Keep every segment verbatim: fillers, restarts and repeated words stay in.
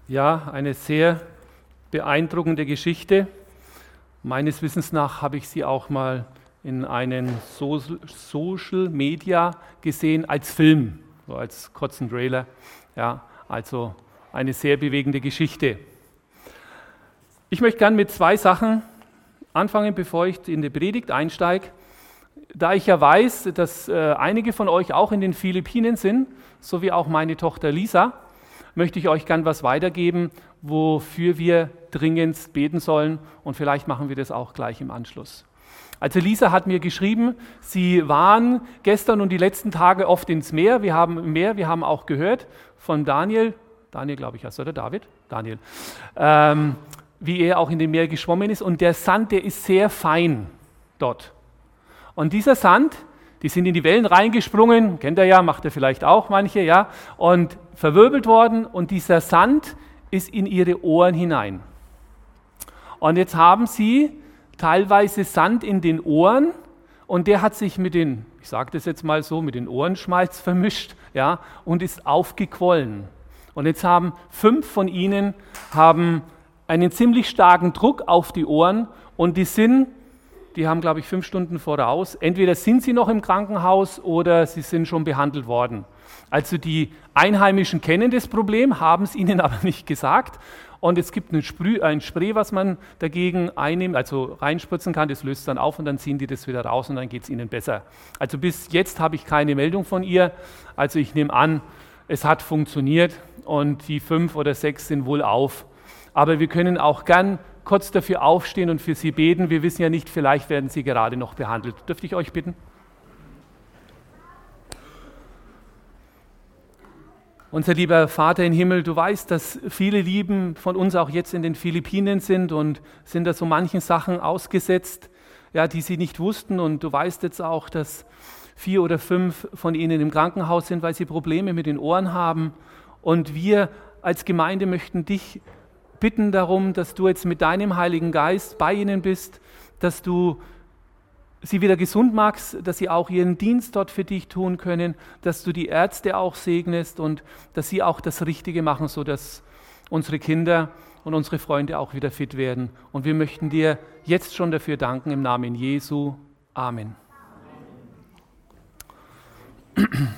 Ja, eine sehr beeindruckende Geschichte. Meines Wissens nach habe ich sie auch mal in einem so Social Media gesehen als Film, so als kurzen Trailer. Ja, also eine sehr bewegende Geschichte. Ich möchte gerne mit zwei Sachen anfangen, bevor ich in die Predigt einsteige. Da ich ja weiß, dass äh, einige von euch auch in den Philippinen sind, so wie auch meine Tochter Lisa, möchte ich euch gern was weitergeben, wofür wir dringend beten sollen, und vielleicht machen wir das auch gleich im Anschluss. Also Lisa hat mir geschrieben, sie waren gestern und die letzten Tage oft ins Meer. Wir haben im Meer, wir haben auch gehört von Daniel, Daniel glaube ich, heißt er, oder David? Daniel, ähm, wie er auch in dem Meer geschwommen ist, und der Sand, der ist sehr fein dort. Und dieser Sand, die sind in die Wellen reingesprungen, kennt ihr ja, macht ihr vielleicht auch manche, ja, und verwirbelt worden, und dieser Sand ist in ihre Ohren hinein. Und jetzt haben sie teilweise Sand in den Ohren, und der hat sich mit den, ich sage das jetzt mal so, mit den Ohrenschmalz vermischt, ja, und ist aufgequollen. Und jetzt haben fünf von ihnen haben einen ziemlich starken Druck auf die Ohren, und die sind Die haben, glaube ich, fünf Stunden voraus. Entweder sind sie noch im Krankenhaus oder sie sind schon behandelt worden. Also die Einheimischen kennen das Problem, haben es ihnen aber nicht gesagt. Und es gibt ein Sprüh, ein Spray, was man dagegen einnimmt, also reinspritzen kann. Das löst dann auf, und dann ziehen die das wieder raus, und dann geht es ihnen besser. Also bis jetzt habe ich keine Meldung von ihr. Also ich nehme an, es hat funktioniert, und die fünf oder sechs sind wohl auf. Aber wir können auch gern kurz dafür aufstehen und für sie beten. Wir wissen ja nicht, vielleicht werden sie gerade noch behandelt. Dürfte ich euch bitten? Unser lieber Vater im Himmel, du weißt, dass viele Lieben von uns auch jetzt in den Philippinen sind und sind da so manchen Sachen ausgesetzt, ja, die sie nicht wussten. Und du weißt jetzt auch, dass vier oder fünf von ihnen im Krankenhaus sind, weil sie Probleme mit den Ohren haben. Und wir als Gemeinde möchten dich bitten darum, dass du jetzt mit deinem Heiligen Geist bei ihnen bist, dass du sie wieder gesund machst, dass sie auch ihren Dienst dort für dich tun können, dass du die Ärzte auch segnest und dass sie auch das Richtige machen, sodass unsere Kinder und unsere Freunde auch wieder fit werden. Und wir möchten dir jetzt schon dafür danken, im Namen Jesu. Amen. Amen.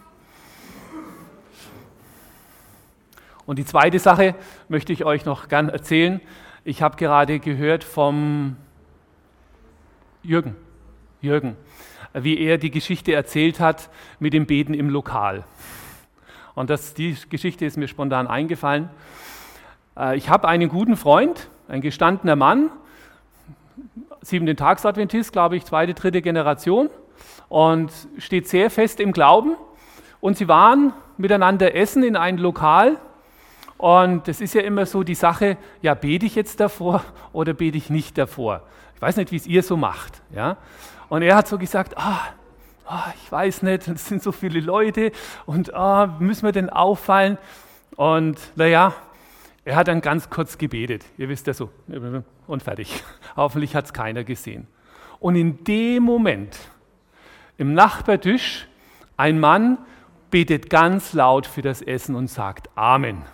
Und die zweite Sache möchte ich euch noch gern erzählen. Ich habe gerade gehört vom Jürgen, Jürgen, wie er die Geschichte erzählt hat mit dem Beten im Lokal. Und das, die Geschichte ist mir spontan eingefallen. Ich habe einen guten Freund, ein gestandener Mann, Siebenten-Tags-Adventist, glaube ich, zweite, dritte Generation, und steht sehr fest im Glauben. Und sie waren miteinander essen in einem Lokal. Und das ist ja immer so die Sache, ja, bete ich jetzt davor oder bete ich nicht davor? Ich weiß nicht, wie es ihr so macht. Ja? Und er hat so gesagt, ah, ah, ich weiß nicht, es sind so viele Leute, und ah, müssen wir denn auffallen? Und naja, er hat dann ganz kurz gebetet, ihr wisst ja so, und fertig. Hoffentlich hat es keiner gesehen. Und in dem Moment, im Nachbartisch, ein Mann betet ganz laut für das Essen und sagt Amen.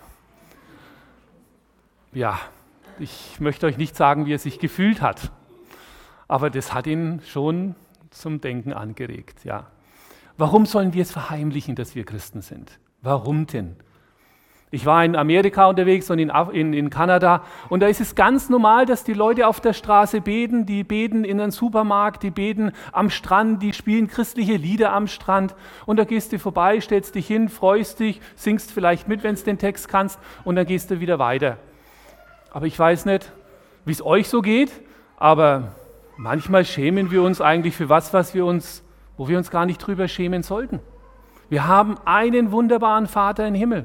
Ja, ich möchte euch nicht sagen, wie er sich gefühlt hat, aber das hat ihn schon zum Denken angeregt. Ja. Warum sollen wir es verheimlichen, dass wir Christen sind? Warum denn? Ich war in Amerika unterwegs und in, in, in Kanada, und da ist es ganz normal, dass die Leute auf der Straße beten, die beten in einem Supermarkt, die beten am Strand, die spielen christliche Lieder am Strand, und da gehst du vorbei, stellst dich hin, freust dich, singst vielleicht mit, wenn du den Text kannst, und dann gehst du wieder weiter. Aber ich weiß nicht, wie es euch so geht, aber manchmal schämen wir uns eigentlich für was, was wir uns, wo wir uns gar nicht drüber schämen sollten. Wir haben einen wunderbaren Vater im Himmel.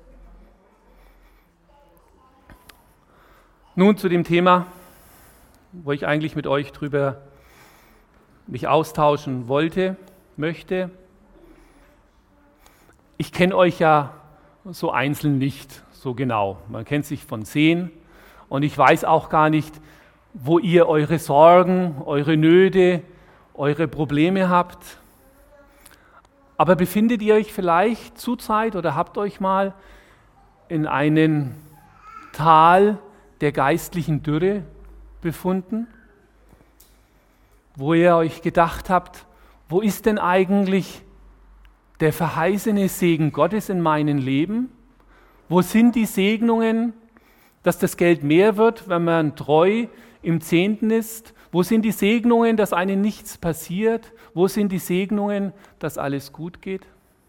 Nun zu dem Thema, wo ich eigentlich mit euch drüber mich austauschen wollte, möchte. Ich kenne euch ja so einzeln nicht so genau. Man kennt sich von Sehen. Und ich weiß auch gar nicht, wo ihr eure Sorgen, eure Nöte, eure Probleme habt. Aber befindet ihr euch vielleicht zurzeit oder habt euch mal in einen Tal der geistlichen Dürre befunden, wo ihr euch gedacht habt, wo ist denn eigentlich der verheißene Segen Gottes in meinem Leben? Wo sind die Segnungen, dass das Geld mehr wird, wenn man treu im Zehnten ist? Wo sind die Segnungen, dass einem nichts passiert? Wo sind die Segnungen, dass alles gut geht?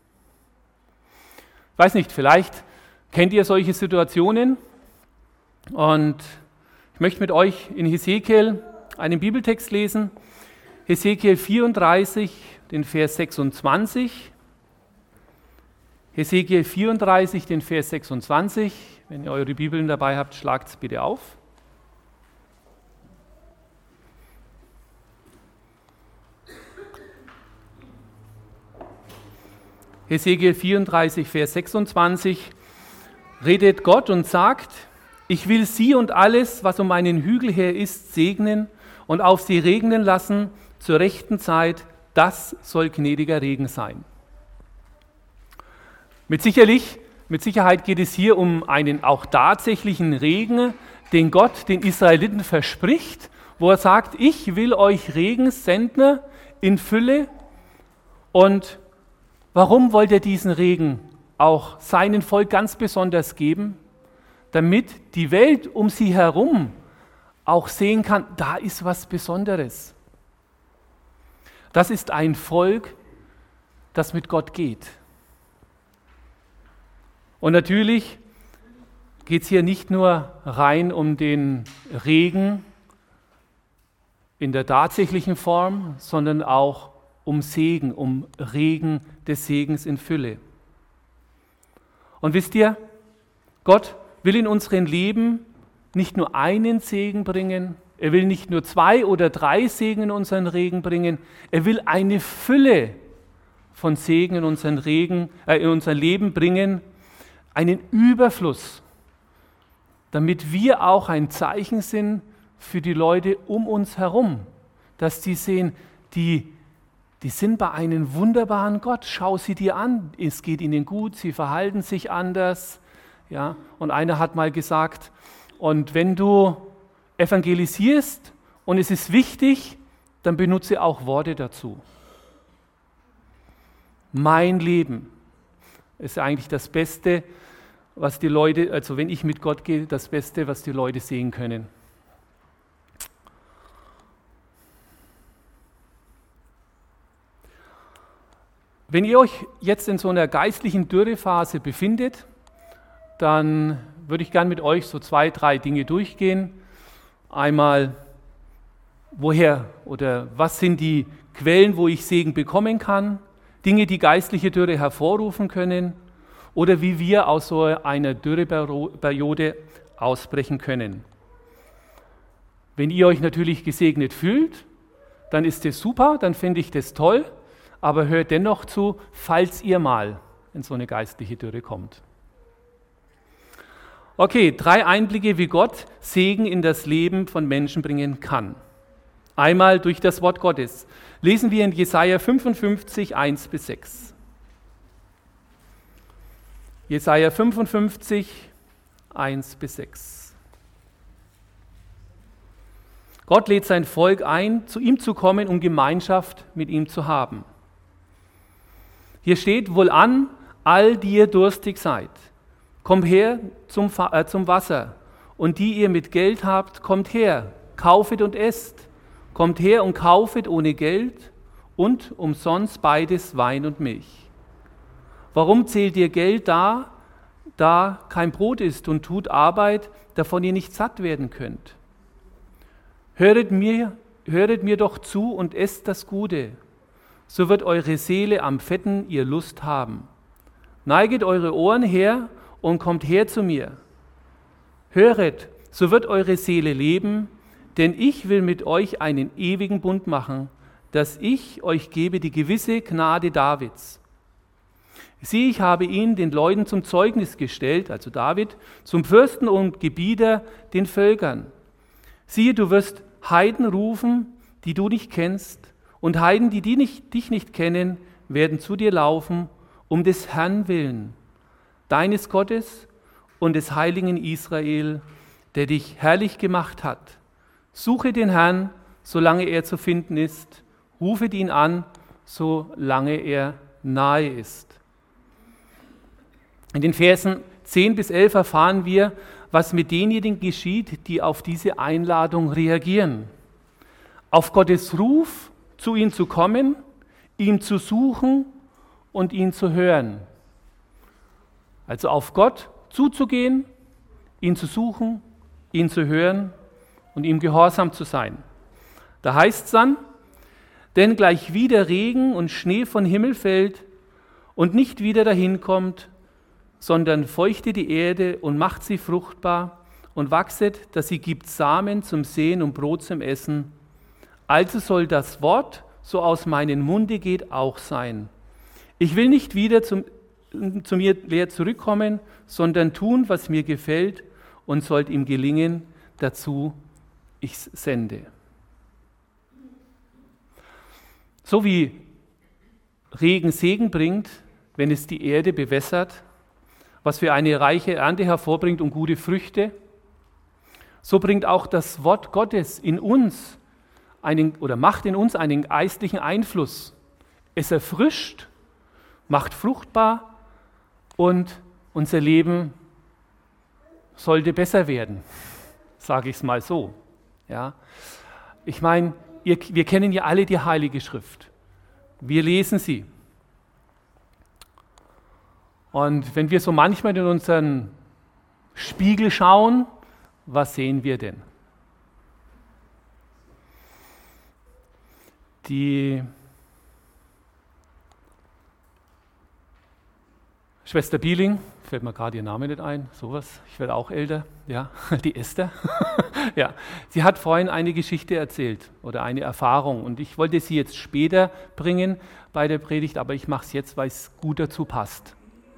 Ich weiß nicht, vielleicht kennt ihr solche Situationen und ich möchte mit euch in Hesekiel einen Bibeltext lesen. Hesekiel vierunddreißig, den Vers sechsundzwanzig. Hesekiel vierunddreißig, den Vers sechsundzwanzig. Wenn ihr eure Bibeln dabei habt, schlagt es bitte auf. Hesekiel vierunddreißig, Vers sechsundzwanzig, redet Gott und sagt, ich will sie und alles, was um meinen Hügel her ist, segnen und auf sie regnen lassen zur rechten Zeit, das soll gnädiger Regen sein. Mit sicherlich, mit Sicherheit geht es hier um einen auch tatsächlichen Regen, den Gott den Israeliten verspricht, wo er sagt, ich will euch Regen senden in Fülle. Und warum wollte er diesen Regen auch seinem Volk ganz besonders geben? Damit die Welt um sie herum auch sehen kann, da ist was Besonderes. Das ist ein Volk, das mit Gott geht. Und natürlich geht es hier nicht nur rein um den Regen in der tatsächlichen Form, sondern auch um Segen, um Regen des Segens in Fülle. Und wisst ihr, Gott will in unserem Leben nicht nur einen Segen bringen, er will nicht nur zwei oder drei Segen in unseren Regen bringen, er will eine Fülle von Segen in unseren Regen, äh, in unser Leben bringen, einen Überfluss, damit wir auch ein Zeichen sind für die Leute um uns herum, dass die sehen, die, die sind bei einem wunderbaren Gott, schau sie dir an, es geht ihnen gut, sie verhalten sich anders. Ja? Und einer hat mal gesagt, und wenn du evangelisierst und es ist wichtig, dann benutze auch Worte dazu. Mein Leben ist eigentlich das Beste, was die Leute, also wenn ich mit Gott gehe, das Beste, was die Leute sehen können. Wenn ihr euch jetzt in so einer geistlichen Dürrephase befindet, dann würde ich gerne mit euch so zwei, drei Dinge durchgehen. Einmal, woher oder was sind die Quellen, wo ich Segen bekommen kann, Dinge, die geistliche Dürre hervorrufen können oder wie wir aus so einer Dürreperiode ausbrechen können. Wenn ihr euch natürlich gesegnet fühlt, dann ist das super, dann finde ich das toll, aber hört dennoch zu, falls ihr mal in so eine geistliche Dürre kommt. Okay, drei Einblicke, wie Gott Segen in das Leben von Menschen bringen kann. Einmal durch das Wort Gottes. Lesen wir in Jesaja fünfundfünfzig, eins bis sechs. Jesaja fünfundfünfzig, eins bis sechs. Gott lädt sein Volk ein, zu ihm zu kommen, um Gemeinschaft mit ihm zu haben. Hier steht, wohlan, all die ihr durstig seid. Kommt her zum, äh, zum Wasser, und die ihr mit Geld habt, kommt her, kaufet und esst. Kommt her und kaufet ohne Geld und umsonst beides Wein und Milch. Warum zählt ihr Geld da, da kein Brot ist, und tut Arbeit, davon ihr nicht satt werden könnt? Höret mir, höret mir doch zu und esst das Gute, so wird eure Seele am Fetten ihr Lust haben. Neiget eure Ohren her und kommt her zu mir. Höret, so wird eure Seele leben, denn ich will mit euch einen ewigen Bund machen, dass ich euch gebe die gewisse Gnade Davids. Sieh, ich habe ihn den Leuten zum Zeugnis gestellt, also David, zum Fürsten und Gebieter den Völkern. Siehe, du wirst Heiden rufen, die du nicht kennst, und Heiden, die, die nicht, dich nicht kennen, werden zu dir laufen, um des Herrn willen, deines Gottes, und des Heiligen Israel, der dich herrlich gemacht hat. Suche den Herrn, solange er zu finden ist. Rufet ihn an, solange er nahe ist. In den Versen zehn bis elf erfahren wir, was mit denjenigen geschieht, die auf diese Einladung reagieren. Auf Gottes Ruf, zu ihm zu kommen, ihn zu suchen und ihn zu hören. Also auf Gott zuzugehen, ihn zu suchen, ihn zu hören und ihm gehorsam zu sein. Da heißt es dann, denn gleich wie der Regen und Schnee von Himmel fällt und nicht wieder dahin kommt, sondern feuchtet die Erde und macht sie fruchtbar und wachset, dass sie gibt Samen zum Säen und Brot zum Essen. Also soll das Wort, so aus meinem Munde geht, auch sein. Ich will nicht wieder zum, zu mir leer zurückkommen, sondern tun, was mir gefällt, und sollt ihm gelingen, dazu ich sende. So wie Regen Segen bringt, wenn es die Erde bewässert, was für eine reiche Ernte hervorbringt und gute Früchte, so bringt auch das Wort Gottes in uns einen, oder macht in uns einen geistlichen Einfluss. Es erfrischt, macht fruchtbar und unser Leben sollte besser werden, sage ich es mal so. Ja. Ich meine, wir kennen ja alle die Heilige Schrift. Wir lesen sie. Und wenn wir so manchmal in unseren Spiegel schauen, was sehen wir denn? Die Schwester Bieling, fällt mir gerade ihr Name nicht ein, sowas, ich werde auch älter, ja, die Esther. Ja, sie hat vorhin eine Geschichte erzählt oder eine Erfahrung und ich wollte sie jetzt später bringen bei der Predigt, aber ich mache es jetzt, weil es gut dazu passt.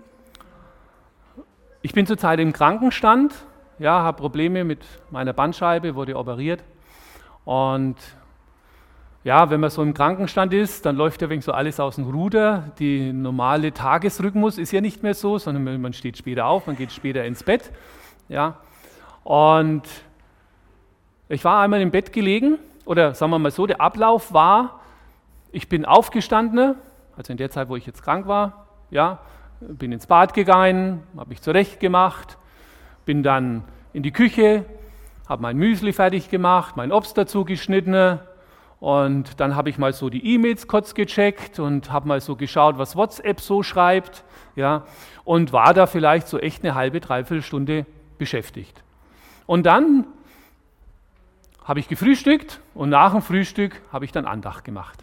Ich bin zurzeit im Krankenstand, ja, habe Probleme mit meiner Bandscheibe, wurde operiert und ja, wenn man so im Krankenstand ist, dann läuft ja wegen so alles aus dem Ruder. Die normale Tagesrhythmus ist ja nicht mehr so, sondern man steht später auf, man geht später ins Bett. Ja. Und ich war einmal im Bett gelegen, oder sagen wir mal so, der Ablauf war, ich bin aufgestanden, also in der Zeit, wo ich jetzt krank war, ja, bin ins Bad gegangen, habe mich zurechtgemacht, bin dann in die Küche, habe mein Müsli fertig gemacht, mein Obst dazu geschnitten. Und dann habe ich mal so die E-Mails kurz gecheckt und habe mal so geschaut, was WhatsApp so schreibt, ja, und war da vielleicht so echt eine halbe, dreiviertel Stunde beschäftigt. Und dann habe ich gefrühstückt und nach dem Frühstück habe ich dann Andacht gemacht.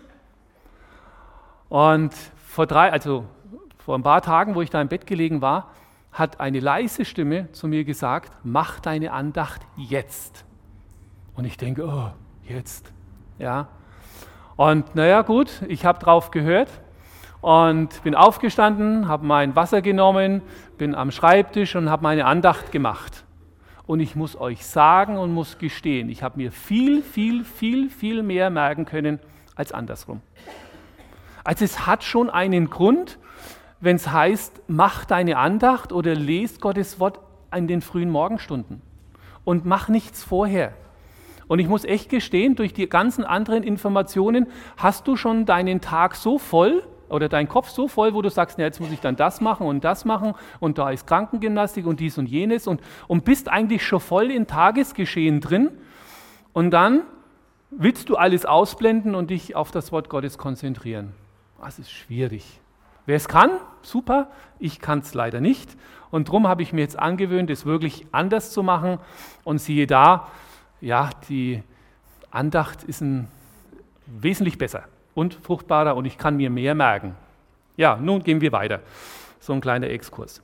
Und vor drei, also vor ein paar Tagen, wo ich da im Bett gelegen war, hat eine leise Stimme zu mir gesagt, mach deine Andacht jetzt. Und ich denke, oh, jetzt. Ja, und naja gut, ich habe drauf gehört und bin aufgestanden, habe mein Wasser genommen, bin am Schreibtisch und habe meine Andacht gemacht. Und ich muss euch sagen und muss gestehen, ich habe mir viel, viel, viel, viel mehr merken können als andersrum. Also es hat schon einen Grund, wenn es heißt, mach deine Andacht oder lest Gottes Wort in den frühen Morgenstunden und mach nichts vorher. Und ich muss echt gestehen, durch die ganzen anderen Informationen hast du schon deinen Tag so voll oder deinen Kopf so voll, wo du sagst, na, jetzt muss ich dann das machen und das machen und da ist Krankengymnastik und dies und jenes und, und bist eigentlich schon voll im Tagesgeschehen drin und dann willst du alles ausblenden und dich auf das Wort Gottes konzentrieren. Das ist schwierig. Wer es kann, super, ich kann es leider nicht und darum habe ich mir jetzt angewöhnt, es wirklich anders zu machen und siehe da, ja, die Andacht ist ein wesentlich besser und fruchtbarer und ich kann mir mehr merken. Ja, nun gehen wir weiter. So ein kleiner Exkurs.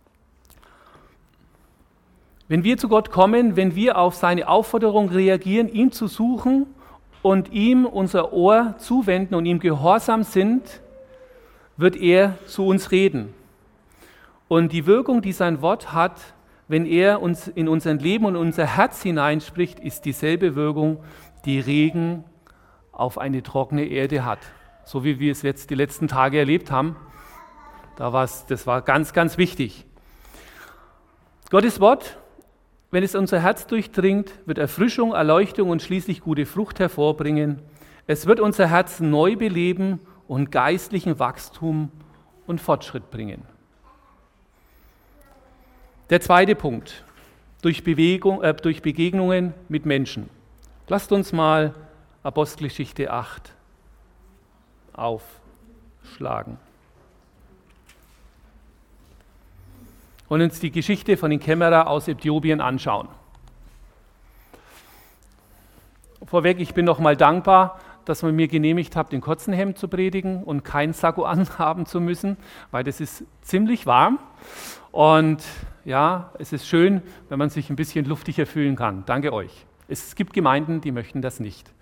Wenn wir zu Gott kommen, wenn wir auf seine Aufforderung reagieren, ihn zu suchen und ihm unser Ohr zuwenden und ihm gehorsam sind, wird er zu uns reden. Und die Wirkung, die sein Wort hat, wenn er uns in unser Leben und unser Herz hineinspricht, ist dieselbe Wirkung, die Regen auf eine trockene Erde hat. So wie wir es jetzt die letzten Tage erlebt haben. Da war's, das war ganz, ganz wichtig. Gottes Wort, wenn es unser Herz durchdringt, wird Erfrischung, Erleuchtung und schließlich gute Frucht hervorbringen. Es wird unser Herz neu beleben und geistlichen Wachstum und Fortschritt bringen. Der zweite Punkt, durch, Bewegung, äh, durch Begegnungen mit Menschen. Lasst uns mal Apostelgeschichte acht aufschlagen und uns die Geschichte von den Kämmerer aus Äthiopien anschauen. Vorweg, ich bin noch mal dankbar, dass man mir genehmigt hat, in kurzen Hemd zu predigen und kein Sakko anhaben zu müssen, weil das ist ziemlich warm. Und ja, es ist schön, wenn man sich ein bisschen luftiger fühlen kann. Danke euch. Es gibt Gemeinden, die möchten das nicht.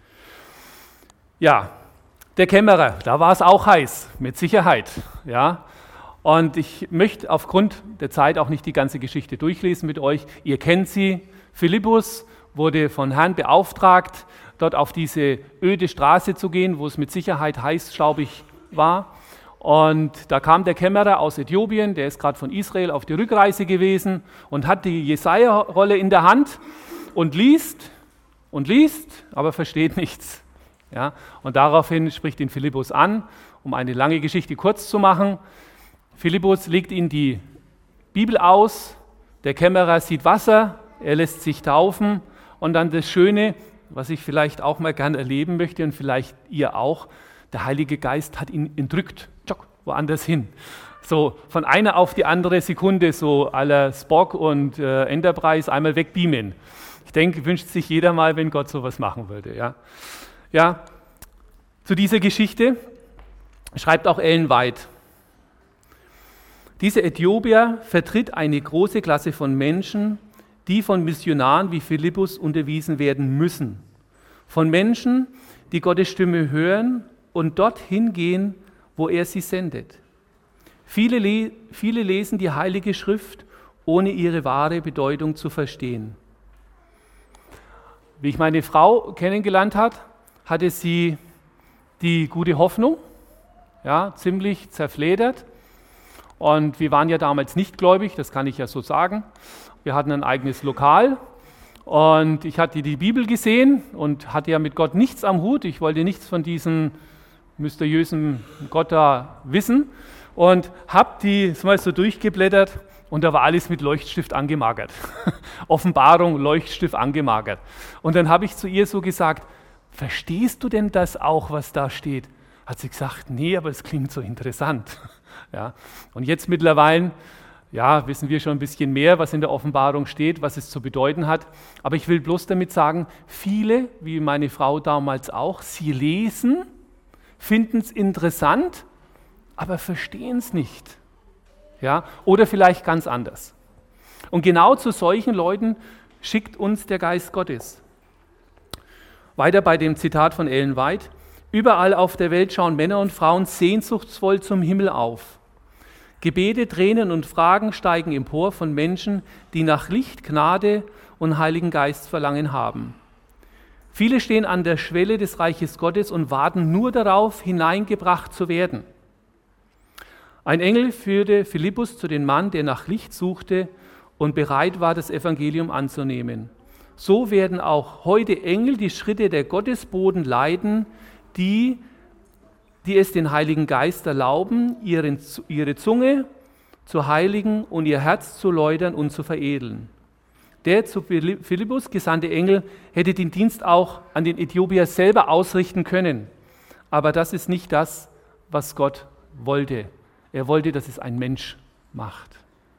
Ja, der Kämmerer, da war es auch heiß, mit Sicherheit. Ja. Und ich möchte aufgrund der Zeit auch nicht die ganze Geschichte durchlesen mit euch. Ihr kennt sie. Philippus wurde von Herrn beauftragt, dort auf diese öde Straße zu gehen, wo es mit Sicherheit heiß, staubig war. Und da kam der Kämmerer aus Äthiopien, der ist gerade von Israel auf die Rückreise gewesen und hat die Jesaja-Rolle in der Hand und liest und liest, aber versteht nichts. Ja, und daraufhin spricht ihn Philippus an, um eine lange Geschichte kurz zu machen. Philippus legt ihm die Bibel aus, der Kämmerer sieht Wasser, er lässt sich taufen und dann das Schöne, was ich vielleicht auch mal gern erleben möchte und vielleicht ihr auch, der Heilige Geist hat ihn entrückt, tschock, woanders hin. So von einer auf die andere Sekunde, so à la Spock und äh, Enterprise einmal wegbeamen. Ich denke, wünscht sich jeder mal, wenn Gott sowas machen würde. Ja, ja. Zu dieser Geschichte schreibt auch Ellen White: Dieser Äthiopier vertritt eine große Klasse von Menschen, die von Missionaren wie Philippus unterwiesen werden müssen. Von Menschen, die Gottes Stimme hören und dorthin gehen, wo er sie sendet. Viele, le- viele lesen die Heilige Schrift, ohne ihre wahre Bedeutung zu verstehen. Wie ich meine Frau kennengelernt habe, hatte sie die gute Hoffnung, ja, ziemlich zerfledert. Und wir waren ja damals nicht gläubig, das kann ich ja so sagen. Wir hatten ein eigenes Lokal und ich hatte die Bibel gesehen und hatte ja mit Gott nichts am Hut. Ich wollte nichts von diesem mysteriösen Gott da wissen und habe die mal so durchgeblättert und da war alles mit Leuchtstift angemagert. Offenbarung, Leuchtstift angemagert. Und dann habe ich zu ihr so gesagt: Verstehst du denn das auch, was da steht? Hat sie gesagt: Nee, aber es klingt so interessant. Ja. Und jetzt mittlerweile, ja, wissen wir schon ein bisschen mehr, was in der Offenbarung steht, was es zu bedeuten hat. Aber ich will bloß damit sagen, viele, wie meine Frau damals auch, sie lesen, finden es interessant, aber verstehen es nicht. Ja. Oder vielleicht ganz anders. Und genau zu solchen Leuten schickt uns der Geist Gottes. Weiter bei dem Zitat von Ellen White: Überall auf der Welt schauen Männer und Frauen sehnsuchtsvoll zum Himmel auf. Gebete, Tränen und Fragen steigen empor von Menschen, die nach Licht, Gnade und Heiligen Geist Verlangen haben. Viele stehen an der Schwelle des Reiches Gottes und warten nur darauf, hineingebracht zu werden. Ein Engel führte Philippus zu dem Mann, der nach Licht suchte und bereit war, das Evangelium anzunehmen. So werden auch heute Engel die Schritte der Gottesboten leiten, die, die es den Heiligen Geist erlauben, ihren, ihre Zunge zu heiligen und ihr Herz zu läutern und zu veredeln. Der zu Philippus gesandte Engel hätte den Dienst auch an den Äthiopier selber ausrichten können. Aber das ist nicht das, was Gott wollte. Er wollte, dass es ein Mensch macht.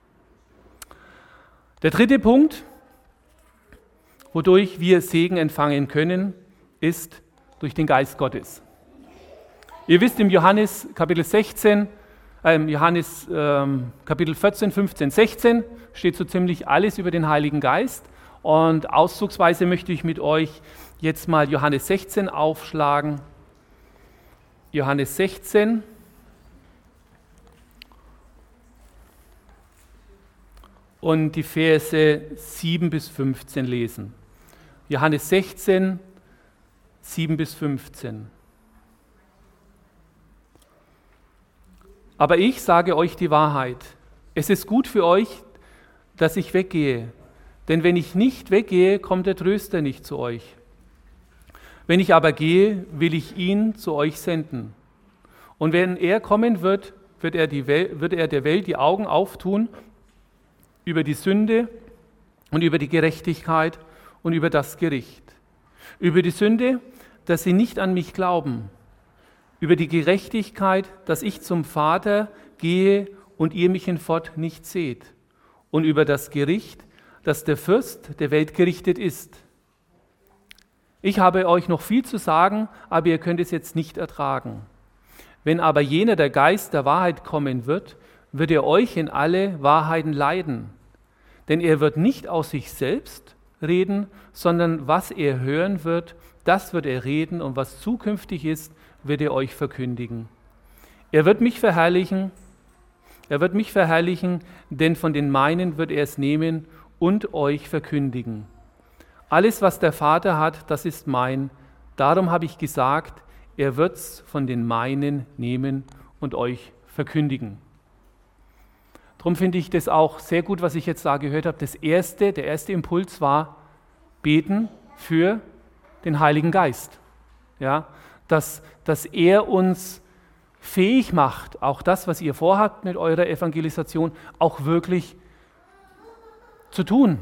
Der dritte Punkt, wodurch wir Segen empfangen können, ist durch den Geist Gottes. Ihr wisst, im Johannes Kapitel sechzehn, äh, Johannes ähm, Kapitel vierzehn, fünfzehn, sechzehn steht so ziemlich alles über den Heiligen Geist. Und auszugsweise möchte ich mit euch jetzt mal Johannes sechzehn aufschlagen. Johannes sechzehn. Und die Verse sieben bis fünfzehn lesen. Johannes sechzehn, sieben bis fünfzehn. Aber ich sage euch die Wahrheit. Es ist gut für euch, dass ich weggehe. Denn wenn ich nicht weggehe, kommt der Tröster nicht zu euch. Wenn ich aber gehe, will ich ihn zu euch senden. Und wenn er kommen wird, wird er, die Welt, wird er der Welt die Augen auftun über die Sünde und über die Gerechtigkeit und über das Gericht. Über die Sünde, dass sie nicht an mich glauben. Über die Gerechtigkeit, dass ich zum Vater gehe und ihr mich hinfort nicht seht. Und über das Gericht, dass der Fürst der Welt gerichtet ist. Ich habe euch noch viel zu sagen, aber ihr könnt es jetzt nicht ertragen. Wenn aber jener, der Geist der Wahrheit, kommen wird, wird er euch in alle Wahrheiten leiten. Denn er wird nicht aus sich selbst reden, sondern was er hören wird, das wird er reden, und was zukünftig ist, wird er euch verkündigen. Er wird mich verherrlichen, er wird mich verherrlichen, denn von den meinen wird er es nehmen und euch verkündigen. Alles, was der Vater hat, das ist mein. Darum habe ich gesagt, er wird es von den meinen nehmen und euch verkündigen. Darum finde ich das auch sehr gut, was ich jetzt da gehört habe. Das erste, der erste Impuls war, beten für den Heiligen Geist. Ja, dass, dass er uns fähig macht, auch das, was ihr vorhabt mit eurer Evangelisation, auch wirklich zu tun.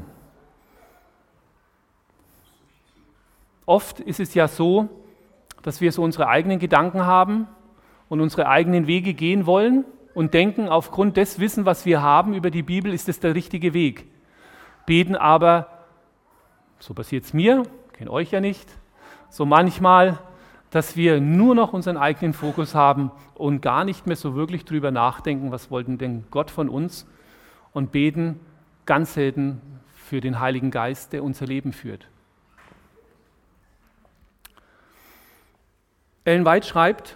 Oft ist es ja so, dass wir so unsere eigenen Gedanken haben und unsere eigenen Wege gehen wollen und denken, aufgrund des Wissens, was wir haben über die Bibel, ist es der richtige Weg. Beten aber, so passiert es mir, kenne euch ja nicht, so manchmal, dass wir nur noch unseren eigenen Fokus haben und gar nicht mehr so wirklich drüber nachdenken, was wollte denn Gott von uns, und beten ganz selten für den Heiligen Geist, der unser Leben führt. Ellen White schreibt,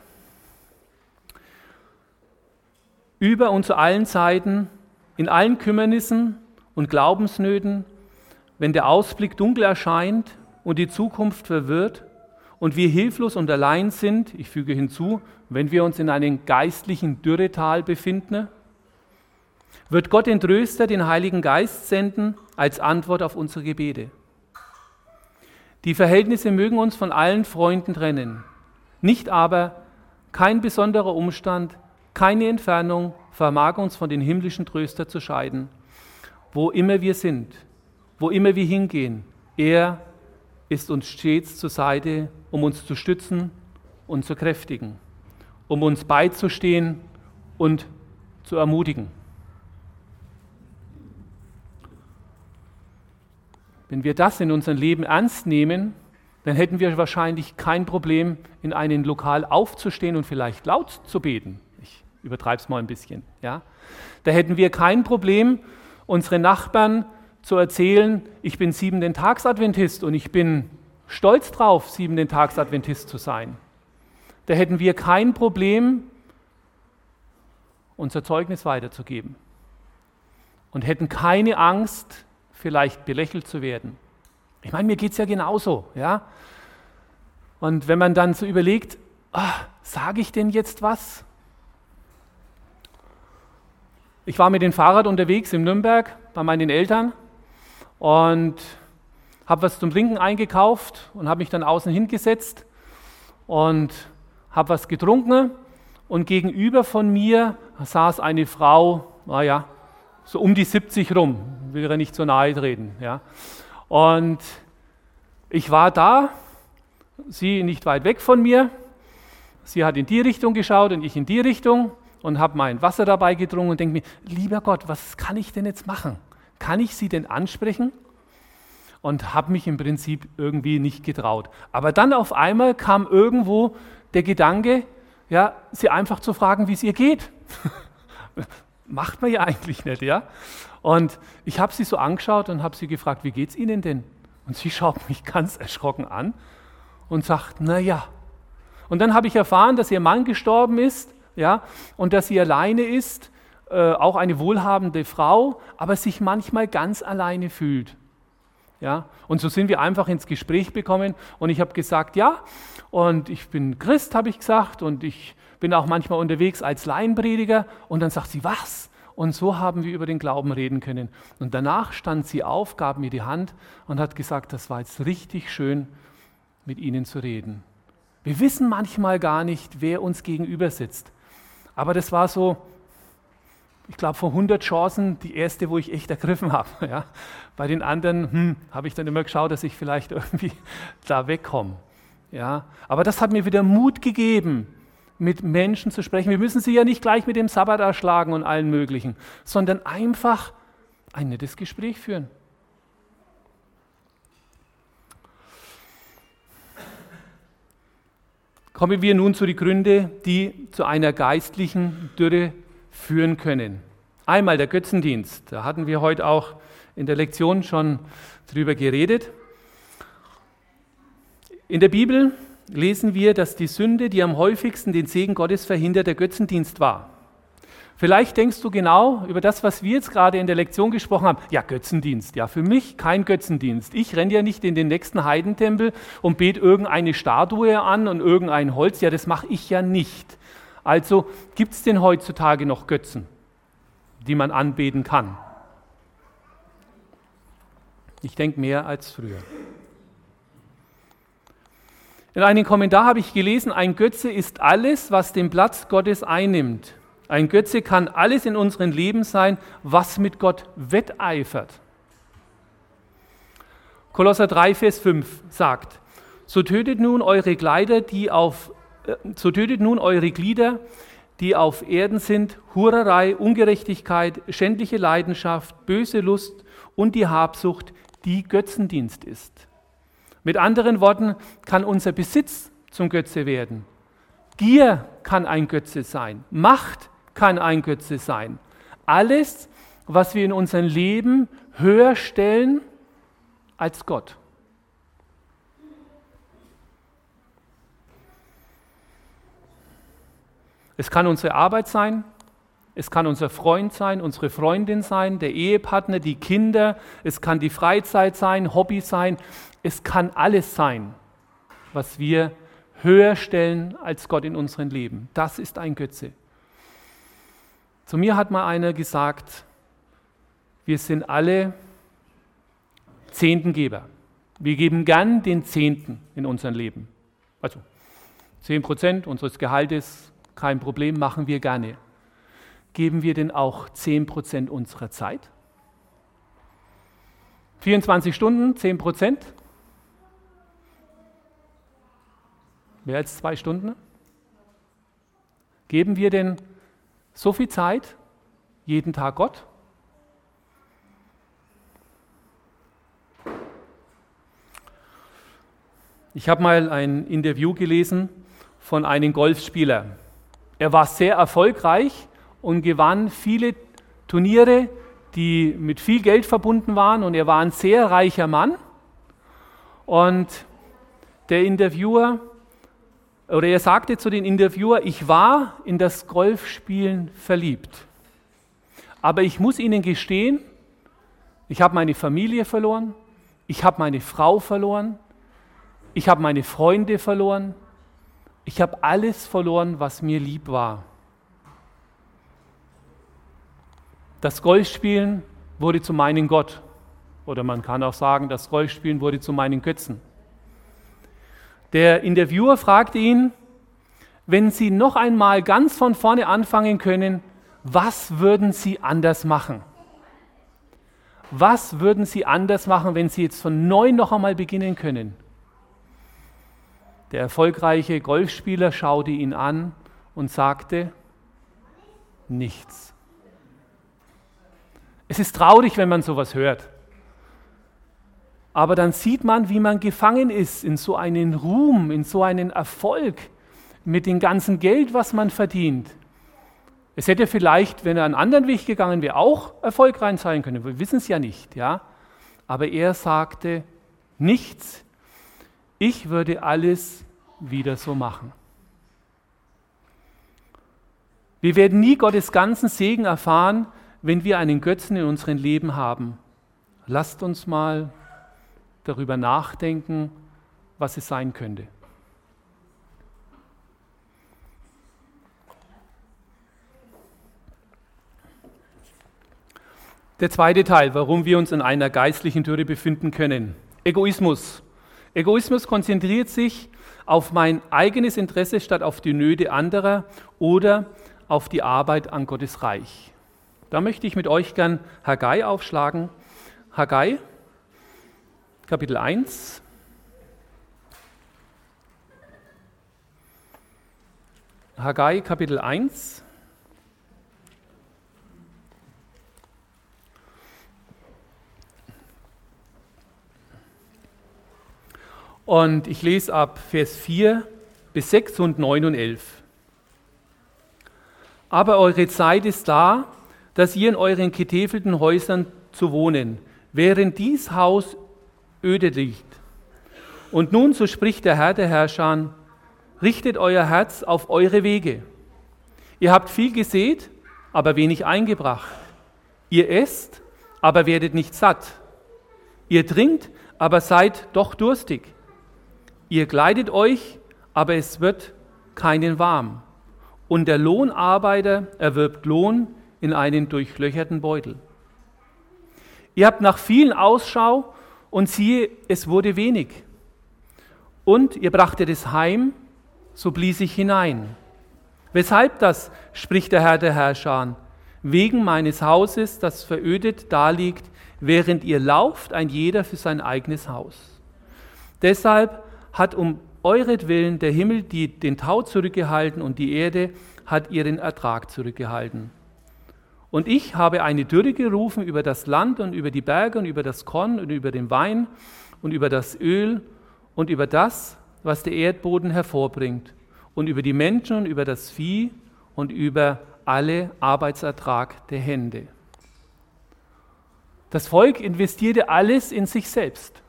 über und zu allen Zeiten, in allen Kümmernissen und Glaubensnöten, wenn der Ausblick dunkel erscheint und die Zukunft verwirrt und wir hilflos und allein sind, ich füge hinzu, wenn wir uns in einem geistlichen Dürretal befinden, wird Gott den Tröster, den Heiligen Geist senden, als Antwort auf unsere Gebete. Die Verhältnisse mögen uns von allen Freunden trennen, nicht aber kein besonderer Umstand, keine Entfernung vermag uns von dem himmlischen Tröster zu scheiden. Wo immer wir sind, wo immer wir hingehen, er ist uns stets zur Seite, um uns zu stützen und zu kräftigen, um uns beizustehen und zu ermutigen. Wenn wir das in unserem Leben ernst nehmen, dann hätten wir wahrscheinlich kein Problem, in einem Lokal aufzustehen und vielleicht laut zu beten. Ich übertreibe es mal ein bisschen. Ja? Da hätten wir kein Problem, unseren Nachbarn zu erzählen, ich bin Siebenten-Tags-Adventist und ich bin stolz drauf, Siebenten-Tags-Adventist zu sein. Da hätten wir kein Problem, unser Zeugnis weiterzugeben und hätten keine Angst, vielleicht belächelt zu werden. Ich meine, mir geht es ja genauso. Ja? Und wenn man dann so überlegt, ah, sage ich denn jetzt was? Ich war mit dem Fahrrad unterwegs in Nürnberg bei meinen Eltern und habe was zum Trinken eingekauft und habe mich dann außen hingesetzt und habe was getrunken. Und gegenüber von mir saß eine Frau, naja, so um die siebzig rum, will ihr nicht so nahe treten. Ja. Und ich war da, sie nicht weit weg von mir. Sie hat in die Richtung geschaut und ich in die Richtung und habe mein Wasser dabei getrunken und denke mir, lieber Gott, was kann ich denn jetzt machen? Kann ich sie denn ansprechen? Und habe mich im Prinzip irgendwie nicht getraut. Aber dann auf einmal kam irgendwo der Gedanke, ja, sie einfach zu fragen, wie es ihr geht. Macht man ja eigentlich nicht, ja? Und ich habe sie so angeschaut und habe sie gefragt, wie geht's Ihnen denn? Und sie schaut mich ganz erschrocken an und sagt, na ja. Und dann habe ich erfahren, dass ihr Mann gestorben ist, ja, und dass sie alleine ist, äh, auch eine wohlhabende Frau, aber sich manchmal ganz alleine fühlt. Ja, und so sind wir einfach ins Gespräch gekommen und ich habe gesagt, ja, und ich bin Christ, habe ich gesagt, und ich bin auch manchmal unterwegs als Laienprediger. Und dann sagt sie, was? Und so haben wir über den Glauben reden können. Und danach stand sie auf, gab mir die Hand und hat gesagt, das war jetzt richtig schön, mit Ihnen zu reden. Wir wissen manchmal gar nicht, wer uns gegenüber sitzt. Aber das war so, ich glaube, von hundert Chancen die erste, wo ich echt ergriffen habe. Ja. Bei den anderen hm, habe ich dann immer geschaut, dass ich vielleicht irgendwie da wegkomme. Ja. Aber das hat mir wieder Mut gegeben, mit Menschen zu sprechen. Wir müssen sie ja nicht gleich mit dem Sabbat erschlagen und allen möglichen, sondern einfach ein nettes Gespräch führen. Kommen wir nun zu den Gründen, die zu einer geistlichen Dürre führen können. Einmal der Götzendienst. Da hatten wir heute auch in der Lektion schon drüber geredet. In der Bibel lesen wir, dass die Sünde, die am häufigsten den Segen Gottes verhindert, der Götzendienst war. Vielleicht denkst du genau über das, was wir jetzt gerade in der Lektion gesprochen haben. Ja, Götzendienst. Ja, für mich kein Götzendienst. Ich renne ja nicht in den nächsten Heidentempel und bete irgendeine Statue an und irgendein Holz. Ja, das mache ich ja nicht. Also gibt es denn heutzutage noch Götzen, die man anbeten kann? Ich denke mehr als früher. In einem Kommentar habe ich gelesen, ein Götze ist alles, was den Platz Gottes einnimmt. Ein Götze kann alles in unserem Leben sein, was mit Gott wetteifert. Kolosser drei, Vers fünf sagt, so tötet nun eure Kleider, die auf, äh, so tötet nun eure Glieder, die auf Erden sind, Hurerei, Ungerechtigkeit, schändliche Leidenschaft, böse Lust und die Habsucht, die Götzendienst ist. Mit anderen Worten kann unser Besitz zum Götze werden. Gier kann ein Götze sein. Macht kann ein Götze sein. Alles, was wir in unserem Leben höher stellen als Gott. Es kann unsere Arbeit sein, es kann unser Freund sein, unsere Freundin sein, der Ehepartner, die Kinder, es kann die Freizeit sein, Hobby sein, es kann alles sein, was wir höher stellen als Gott in unserem Leben. Das ist ein Götze. Zu mir hat mal einer gesagt, wir sind alle Zehntengeber. Wir geben gern den Zehnten in unserem Leben. Also zehn Prozent unseres Gehaltes, kein Problem, machen wir gerne. Geben wir denn auch zehn Prozent unserer Zeit? vierundzwanzig Stunden, zehn Prozent? Mehr als zwei Stunden? Geben wir denn so viel Zeit jeden Tag Gott? Ich habe mal ein Interview gelesen von einem Golfspieler. Er war sehr erfolgreich und gewann viele Turniere, die mit viel Geld verbunden waren, und er war ein sehr reicher Mann. Und der Interviewer, oder er sagte zu den Interviewer, ich war in das Golfspielen verliebt. Aber ich muss Ihnen gestehen, ich habe meine Familie verloren, ich habe meine Frau verloren, ich habe meine Freunde verloren, ich habe alles verloren, was mir lieb war. Das Golfspielen wurde zu meinem Gott. Oder man kann auch sagen, das Golfspielen wurde zu meinen Götzen. Der Interviewer fragte ihn, wenn Sie noch einmal ganz von vorne anfangen können, was würden Sie anders machen? Was würden Sie anders machen, wenn Sie jetzt von neu noch einmal beginnen können? Der erfolgreiche Golfspieler schaute ihn an und sagte, nichts. Es ist traurig, wenn man sowas hört. Aber dann sieht man, wie man gefangen ist in so einen Ruhm, in so einen Erfolg, mit dem ganzen Geld, was man verdient. Es hätte vielleicht, wenn er einen anderen Weg gegangen wäre, auch erfolgreich sein können. Wir wissen es ja nicht, ja. Aber er sagte, nichts. Ich würde alles wieder so machen. Wir werden nie Gottes ganzen Segen erfahren, wenn wir einen Götzen in unserem Leben haben. Lasst uns mal darüber nachdenken, was es sein könnte. Der zweite Teil, warum wir uns in einer geistlichen Dürre befinden können. Egoismus. Egoismus konzentriert sich auf mein eigenes Interesse statt auf die Nöte anderer oder auf die Arbeit an Gottes Reich. Da möchte ich mit euch gern Haggai aufschlagen. Haggai, Kapitel eins. Haggai, Kapitel eins. Und ich lese ab Vers vier bis sechs und neun und elf. Aber eure Zeit ist da, dass ihr in euren getäfelten Häusern zu wohnen, während dies Haus öde liegt. Und nun, so spricht der Herr der Herrscher, richtet euer Herz auf eure Wege. Ihr habt viel gesät, aber wenig eingebracht. Ihr esst, aber werdet nicht satt. Ihr trinkt, aber seid doch durstig. Ihr kleidet euch, aber es wird keinen warm. Und der Lohnarbeiter erwirbt Lohn in einen durchlöcherten Beutel. Ihr habt nach vielen Ausschau und siehe, es wurde wenig. Und ihr brachtet es heim, so blies ich hinein. Weshalb das, spricht der Herr der Herrscher, wegen meines Hauses, das verödet daliegt, während ihr lauft, ein jeder für sein eigenes Haus. Deshalb hat um euretwillen der Himmel die, den Tau zurückgehalten und die Erde hat ihren Ertrag zurückgehalten. Und ich habe eine Dürre gerufen über das Land und über die Berge und über das Korn und über den Wein und über das Öl und über das, was der Erdboden hervorbringt und über die Menschen und über das Vieh und über alle Arbeitsertrag der Hände. Das Volk investierte alles in sich selbst.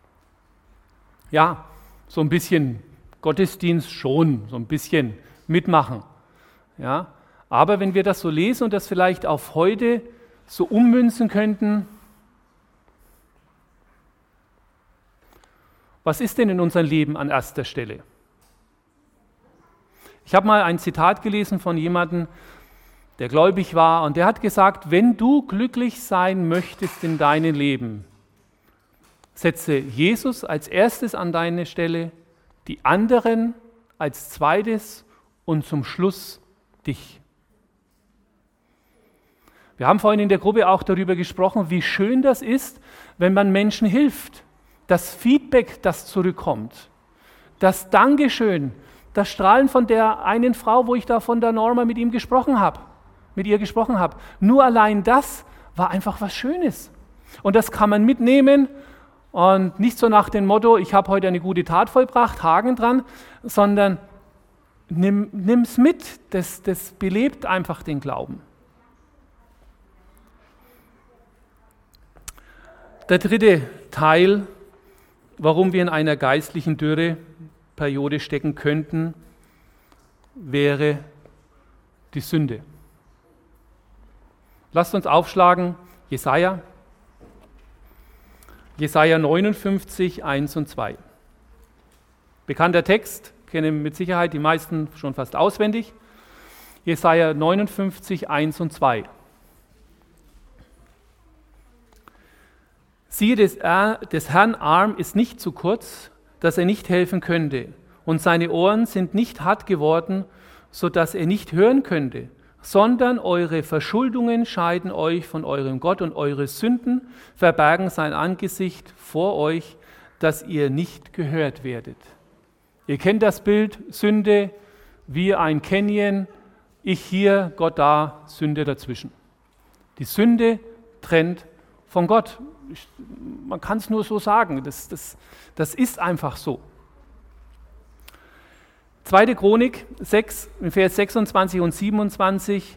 Ja, so ein bisschen Gottesdienst schon, so ein bisschen mitmachen. Ja, aber wenn wir das so lesen und das vielleicht auf heute so ummünzen könnten, was ist denn in unserem Leben an erster Stelle? Ich habe mal ein Zitat gelesen von jemandem, der gläubig war, und der hat gesagt, wenn du glücklich sein möchtest in deinem Leben, setze Jesus als erstes an deine Stelle, die anderen als zweites und zum Schluss dich. Wir haben vorhin in der Gruppe auch darüber gesprochen, wie schön das ist, wenn man Menschen hilft. Das Feedback, das zurückkommt, das Dankeschön, das Strahlen von der einen Frau, wo ich da von der Norma mit ihm gesprochen habe, mit ihr gesprochen habe. Nur allein das war einfach was Schönes. Und das kann man mitnehmen und nicht so nach dem Motto, ich habe heute eine gute Tat vollbracht, Haken dran, sondern nimm es mit, das, das belebt einfach den Glauben. Der dritte Teil, warum wir in einer geistlichen Dürreperiode stecken könnten, wäre die Sünde. Lasst uns aufschlagen, Jesaja. Jesaja neunundfünfzig, eins und zwei. Bekannter Text, kennen mit Sicherheit die meisten schon fast auswendig. Jesaja neunundfünfzig, eins und zwei. Siehe, des, des Herrn Arm ist nicht zu kurz, dass er nicht helfen könnte, und seine Ohren sind nicht hart geworden, so dass er nicht hören könnte, sondern eure Verschuldungen scheiden euch von eurem Gott und eure Sünden verbergen sein Angesicht vor euch, dass ihr nicht gehört werdet. Ihr kennt das Bild, Sünde wie ein Canyon, ich hier, Gott da, Sünde dazwischen. Die Sünde trennt von Gott. Ich, man kann es nur so sagen, das, das, das ist einfach so. Zweite Chronik sechs, Vers sechsundzwanzig und siebenundzwanzig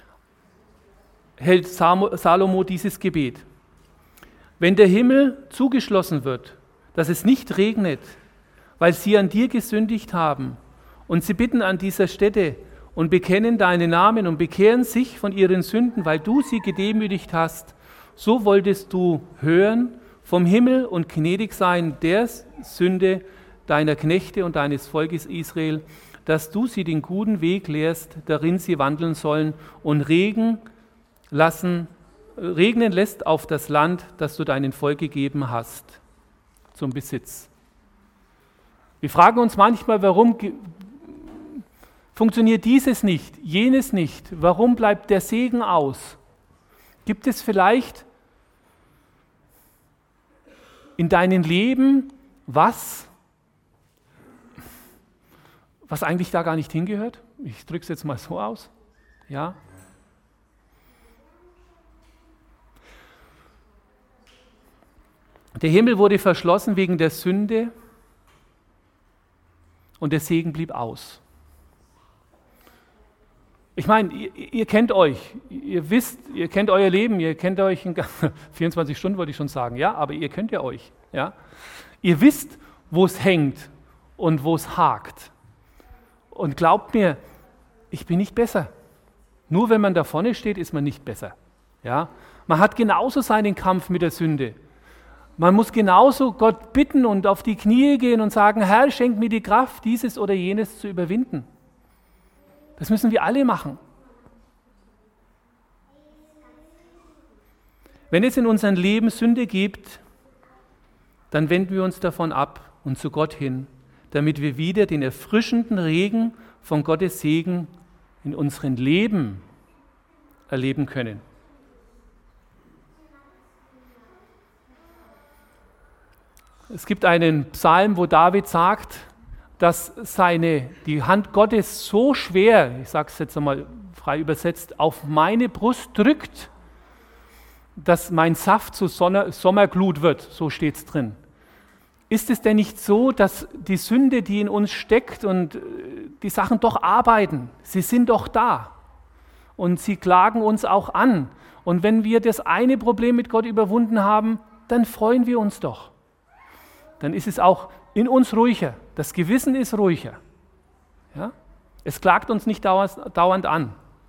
hält Salomo dieses Gebet. Wenn der Himmel zugeschlossen wird, dass es nicht regnet, weil sie an dir gesündigt haben, und sie bitten an dieser Stätte und bekennen deinen Namen und bekehren sich von ihren Sünden, weil du sie gedemütigt hast, so wolltest du hören vom Himmel und gnädig sein der Sünde deiner Knechte und deines Volkes Israel, dass du sie den guten Weg lehrst, darin sie wandeln sollen und Regen lassen regnen lässt auf das Land, das du deinem Volk gegeben hast, zum Besitz. Wir fragen uns manchmal, warum ge- funktioniert dieses nicht, jenes nicht? Warum bleibt der Segen aus? Gibt es vielleicht in deinem Leben was, was eigentlich da gar nicht hingehört? Ich drücke es jetzt mal so aus. Ja. Der Himmel wurde verschlossen wegen der Sünde und der Segen blieb aus. Ich meine, ihr, ihr kennt euch, ihr wisst, ihr kennt euer Leben, ihr kennt euch, in vierundzwanzig Stunden wollte ich schon sagen, ja, aber ihr kennt ja euch. Ja? Ihr wisst, wo es hängt und wo es hakt. Und glaubt mir, ich bin nicht besser. Nur wenn man da vorne steht, ist man nicht besser. Ja? Man hat genauso seinen Kampf mit der Sünde. Man muss genauso Gott bitten und auf die Knie gehen und sagen, Herr, schenk mir die Kraft, dieses oder jenes zu überwinden. Das müssen wir alle machen. Wenn es in unserem Leben Sünde gibt, dann wenden wir uns davon ab und zu Gott hin, damit wir wieder den erfrischenden Regen von Gottes Segen in unserem Leben erleben können. Es gibt einen Psalm, wo David sagt, dass seine, die Hand Gottes so schwer, ich sage es jetzt einmal frei übersetzt, auf meine Brust drückt, dass mein Saft zu Sonne, Sommerglut wird, so steht es drin. Ist es denn nicht so, dass die Sünde, die in uns steckt und die Sachen doch arbeiten, sie sind doch da und sie klagen uns auch an. Und wenn wir das eine Problem mit Gott überwunden haben, dann freuen wir uns doch. Dann ist es auch in uns ruhiger. Das Gewissen ist ruhiger. Ja? Es klagt uns nicht dauernd an.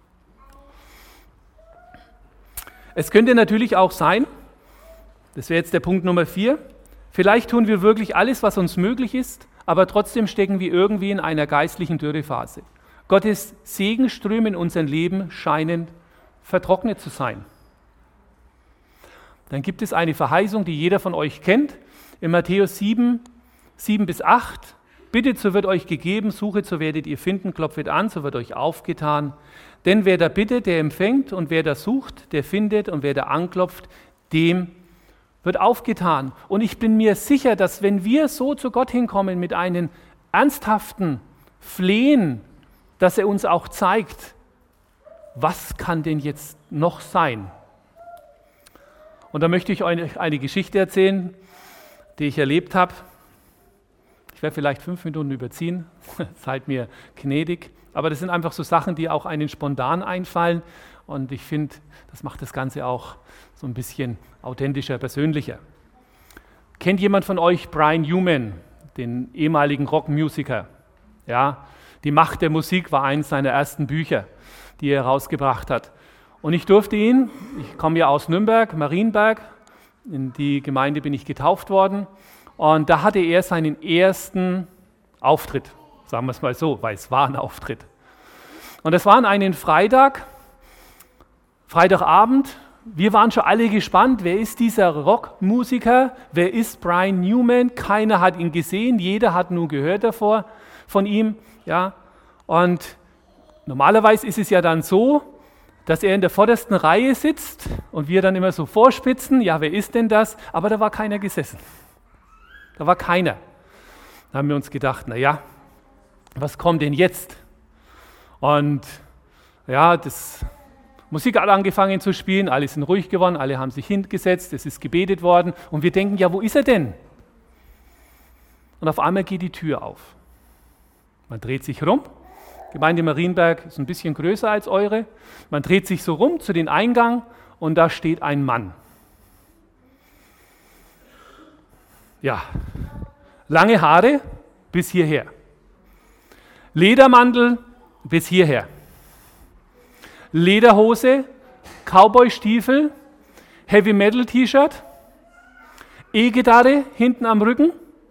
Es könnte natürlich auch sein, das wäre jetzt der Punkt Nummer vier, vielleicht tun wir wirklich alles, was uns möglich ist, aber trotzdem stecken wir irgendwie in einer geistlichen Dürrephase. Gottes Segenströme in unserem Leben scheinen vertrocknet zu sein. Dann gibt es eine Verheißung, die jeder von euch kennt, in Matthäus sieben, sieben bis acht. Bittet, so wird euch gegeben, suchet, so werdet ihr finden, klopfet an, so wird euch aufgetan. Denn wer da bittet, der empfängt, und wer da sucht, der findet, und wer da anklopft, dem wird aufgetan. Und ich bin mir sicher, dass wenn wir so zu Gott hinkommen mit einem ernsthaften Flehen, dass er uns auch zeigt, was kann denn jetzt noch sein? Und da möchte ich euch eine Geschichte erzählen, die ich erlebt habe. Ich werde vielleicht fünf Minuten überziehen, seid mir gnädig. Aber das sind einfach so Sachen, die auch einen spontan einfallen. Und ich finde, das macht das Ganze auch so ein bisschen authentischer, persönlicher. Kennt jemand von euch Brian Newman, den ehemaligen Rockmusiker? Ja, Die Macht der Musik war eines seiner ersten Bücher, die er herausgebracht hat. Und ich durfte ihn, ich komme ja aus Nürnberg, Marienberg, in die Gemeinde bin ich getauft worden. Und da hatte er seinen ersten Auftritt, sagen wir es mal so, weil es war ein Auftritt. Und das war an einem Freitag, Freitagabend. Wir waren schon alle gespannt, wer ist dieser Rockmusiker, wer ist Brian Newman? Keiner hat ihn gesehen, jeder hat nur gehört davor von ihm. Ja. Und normalerweise ist es ja dann so, dass er in der vordersten Reihe sitzt und wir dann immer so vorspitzen, ja, wer ist denn das? Aber da war keiner gesessen. Da war keiner. Da haben wir uns gedacht, naja, was kommt denn jetzt? Und ja, das Musik hat angefangen zu spielen, alle sind ruhig geworden, alle haben sich hingesetzt, es ist gebetet worden und wir denken, ja, wo ist er denn? Und auf einmal geht die Tür auf. Man dreht sich rum. Gemeinde Marienberg ist ein bisschen größer als eure. Man dreht sich so rum zu den Eingang und da steht ein Mann. Ja, lange Haare bis hierher. Ledermantel bis hierher. Lederhose, Cowboy-Stiefel, Heavy-Metal-T-Shirt, E-Gitarre hinten am Rücken,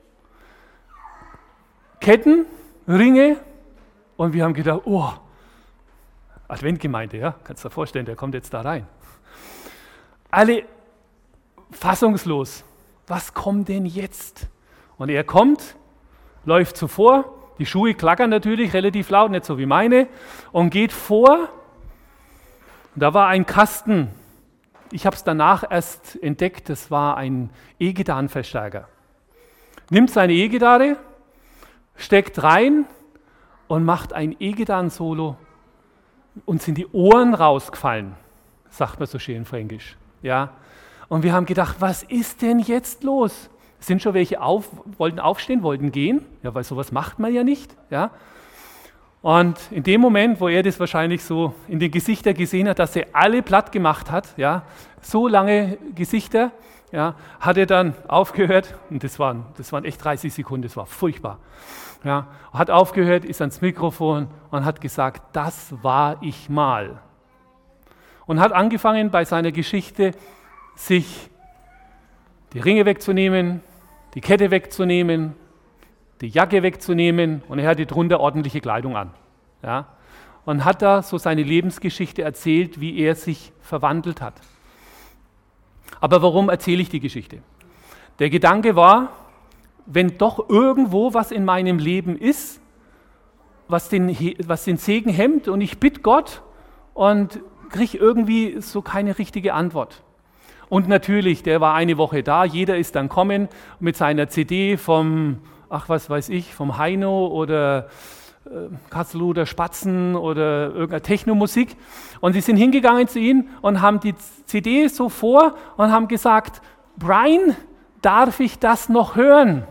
Ketten, Ringe und wir haben gedacht, oh, Adventgemeinde, ja, kannst du dir vorstellen, der kommt jetzt da rein. alle fassungslos. Was kommt denn jetzt? Und er kommt, läuft so vor, die Schuhe klackern natürlich relativ laut, nicht so wie meine, und geht vor. Und da war ein Kasten. Ich habe es danach erst entdeckt, das war ein E-Gitarrenverstärker. Nimmt seine E-Gitarre, steckt rein und macht ein E-Gitarren-Solo. Uns sind die Ohren rausgefallen, sagt man so schön in Fränkisch. Ja? Und wir haben gedacht, was ist denn jetzt los? Es sind schon welche auf, wollten aufstehen, wollten gehen, ja, weil sowas macht man ja nicht. Ja? Und in dem Moment, wo er das wahrscheinlich so in den Gesichtern gesehen hat, dass er alle platt gemacht hat, ja, so lange Gesichter, ja, hat er dann aufgehört, und das waren, das waren echt dreißig Sekunden, das war furchtbar. Ja, hat aufgehört, ist ans Mikrofon und hat gesagt, das war ich mal. Und hat angefangen bei seiner Geschichte, sich die Ringe wegzunehmen, die Kette wegzunehmen, die Jacke wegzunehmen, und er hatte drunter ordentliche Kleidung an. Ja, und hat da so seine Lebensgeschichte erzählt, wie er sich verwandelt hat. Aber warum erzähle ich die Geschichte? Der Gedanke war, wenn doch irgendwo was in meinem Leben ist, was den, was den Segen hemmt, und ich bitte Gott und kriege irgendwie so keine richtige Antwort. Und natürlich, der war eine Woche da, jeder ist dann kommen mit seiner C D vom, ach was weiß ich, vom Heino oder äh, Katzeluder Spatzen oder irgendeine Technomusik. Und sie sind hingegangen zu ihm und haben die C D so vor und haben gesagt, Brian, darf ich das noch hören?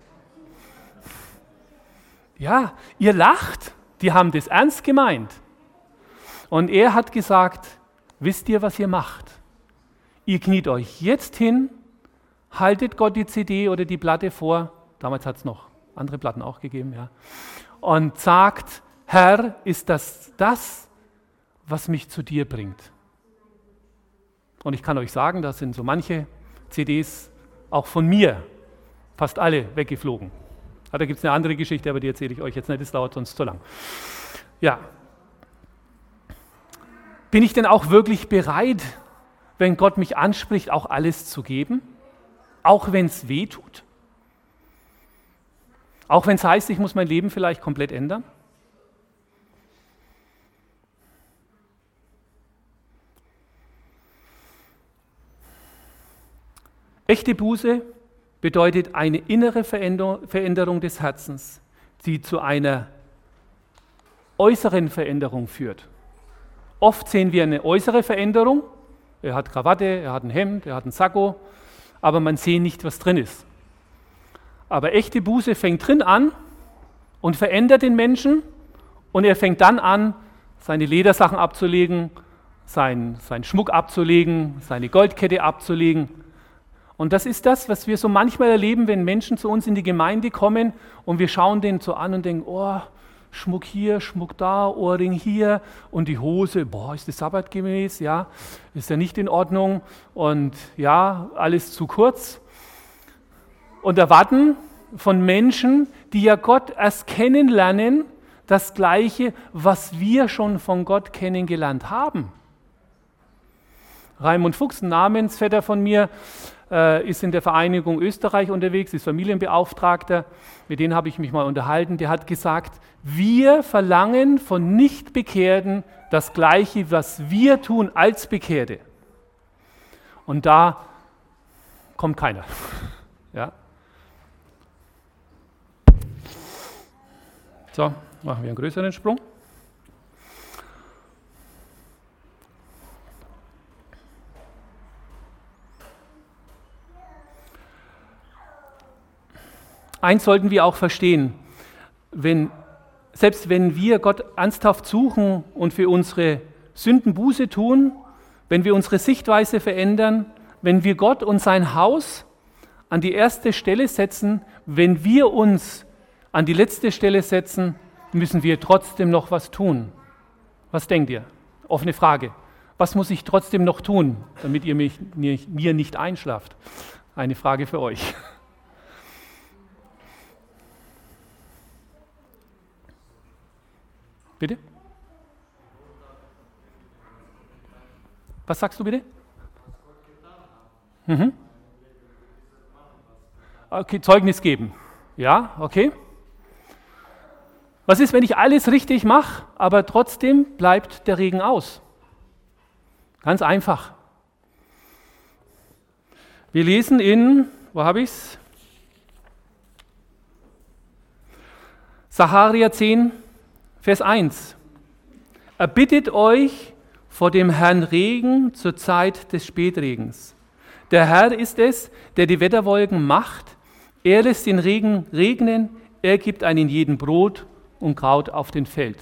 Ja, ihr lacht, die haben das ernst gemeint. Und er hat gesagt, wisst ihr, was ihr macht? Ihr kniet euch jetzt hin, haltet Gott die C D oder die Platte vor, damals hat es noch andere Platten auch gegeben, ja, und sagt, Herr, ist das das, was mich zu dir bringt? Und ich kann euch sagen, da sind so manche C Ds auch von mir, fast alle weggeflogen. Ja, da gibt es eine andere Geschichte, aber die erzähle ich euch jetzt nicht, das dauert sonst zu lang. Ja. Bin ich denn auch wirklich bereit, wenn Gott mich anspricht, auch alles zu geben? Auch wenn es weh tut? Auch wenn es heißt, ich muss mein Leben vielleicht komplett ändern? Echte Buße bedeutet eine innere Veränderung des Herzens, die zu einer äußeren Veränderung führt. Oft sehen wir eine äußere Veränderung. Er hat Krawatte, er hat ein Hemd, er hat einen Sakko, aber man sieht nicht, was drin ist. Aber echte Buße fängt drin an und verändert den Menschen, und er fängt dann an, seine Ledersachen abzulegen, seinen, seinen Schmuck abzulegen, seine Goldkette abzulegen. Und das ist das, was wir so manchmal erleben, wenn Menschen zu uns in die Gemeinde kommen und wir schauen denen so an und denken, oh, Schmuck hier, Schmuck da, Ohrring hier und die Hose, boah, ist das sabbatgemäß? Ja, ist ja nicht in Ordnung und ja, alles zu kurz. Und erwarten von Menschen, die ja Gott erst kennenlernen, das Gleiche, was wir schon von Gott kennengelernt haben. Raimund Fuchs, ein Namensvetter von mir, äh, ist in der Vereinigung Österreich unterwegs, ist Familienbeauftragter, mit dem habe ich mich mal unterhalten, der hat gesagt, wir verlangen von Nichtbekehrten das Gleiche, was wir tun als Bekehrte. Und da kommt keiner. Ja. So, machen wir einen größeren Sprung. Eins sollten wir auch verstehen, wenn, selbst wenn wir Gott ernsthaft suchen und für unsere Sünden Buße tun, wenn wir unsere Sichtweise verändern, wenn wir Gott und sein Haus an die erste Stelle setzen, wenn wir uns an die letzte Stelle setzen, müssen wir trotzdem noch was tun. Was denkt ihr? Offene Frage. Was muss ich trotzdem noch tun, damit ihr mich, mir nicht einschlaft? Eine Frage für euch. Bitte? Was sagst du bitte? Mhm. Okay, Zeugnis geben. Ja, okay. Was ist, wenn ich alles richtig mache, aber trotzdem bleibt der Regen aus? Ganz einfach. Wir lesen in, wo habe ich es? Sacharja zehn, Vers eins. Erbittet euch vor dem Herrn Regen zur Zeit des Spätregens. Der Herr ist es, der die Wetterwolken macht. Er lässt den Regen regnen, er gibt einen jeden Brot und Kraut auf den Feld.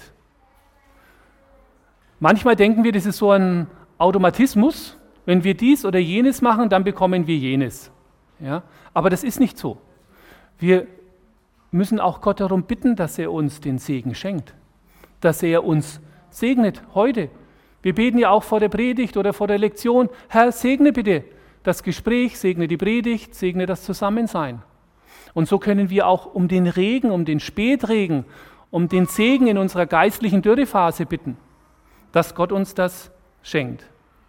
Manchmal denken wir, das ist so ein Automatismus. Wenn wir dies oder jenes machen, dann bekommen wir jenes. Ja? Aber das ist nicht so. Wir müssen auch Gott darum bitten, dass er uns den Segen schenkt. Dass er uns segnet heute. Wir beten ja auch vor der Predigt oder vor der Lektion, Herr, segne bitte das Gespräch, segne die Predigt, segne das Zusammensein. Und so können wir auch um den Regen, um den Spätregen, um den Segen in unserer geistlichen Dürrephase bitten, dass Gott uns das schenkt.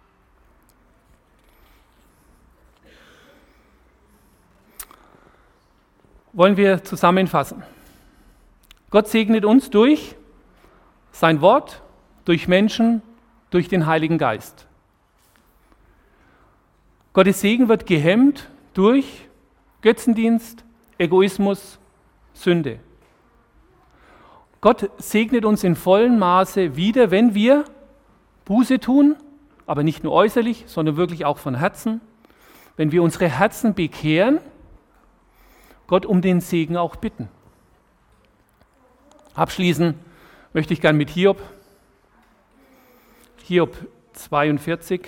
Wollen wir zusammenfassen. Gott segnet uns durch sein Wort, durch Menschen, durch den Heiligen Geist. Gottes Segen wird gehemmt durch Götzendienst, Egoismus, Sünde. Gott segnet uns in vollem Maße wieder, wenn wir Buße tun, aber nicht nur äußerlich, sondern wirklich auch von Herzen, wenn wir unsere Herzen bekehren, Gott um den Segen auch bitten. Abschließen möchte ich gern mit Hiob. Hiob zweiundvierzig.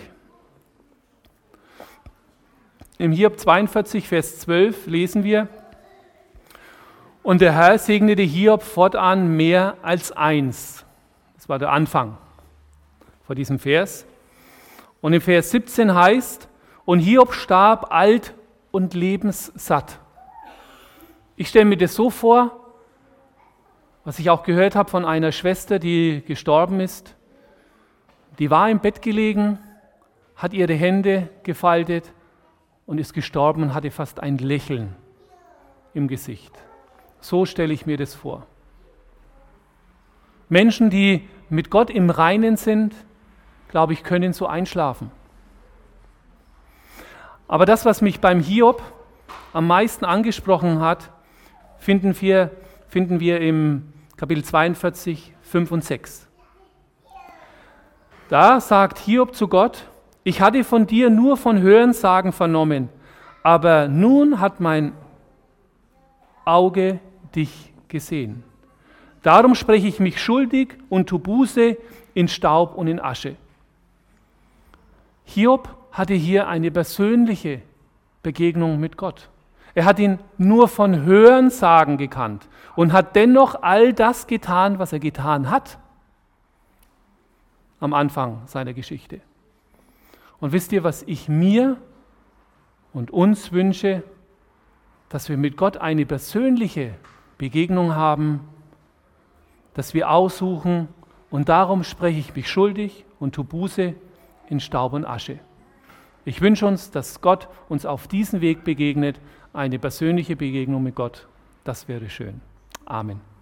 Im Hiob zweiundvierzig, Vers zwölf lesen wir, und der Herr segnete Hiob fortan mehr als eins. Das war der Anfang vor diesem Vers. Und im Vers siebzehn heißt, und Hiob starb alt und lebenssatt. Ich stelle mir das so vor, was ich auch gehört habe von einer Schwester, die gestorben ist. Die war im Bett gelegen, hat ihre Hände gefaltet und ist gestorben und hatte fast ein Lächeln im Gesicht. So stelle ich mir das vor. Menschen, die mit Gott im Reinen sind, glaube ich, können so einschlafen. Aber das, was mich beim Hiob am meisten angesprochen hat, finden wir, finden wir im Kapitel zweiundvierzig, fünf und sechs. Da sagt Hiob zu Gott, ich hatte von dir nur von Hörensagen vernommen, aber nun hat mein Auge dich gesehen. Darum spreche ich mich schuldig und tu Buße in Staub und in Asche. Hiob hatte hier eine persönliche Begegnung mit Gott. Er hat ihn nur von Hörensagen gekannt und hat dennoch all das getan, was er getan hat am Anfang seiner Geschichte. Und wisst ihr, was ich mir und uns wünsche? Dass wir mit Gott eine persönliche Begegnung haben, dass wir aussuchen, und darum spreche ich mich schuldig und tu Buße in Staub und Asche. Ich wünsche uns, dass Gott uns auf diesen Weg begegnet, eine persönliche Begegnung mit Gott. Das wäre schön. Amen.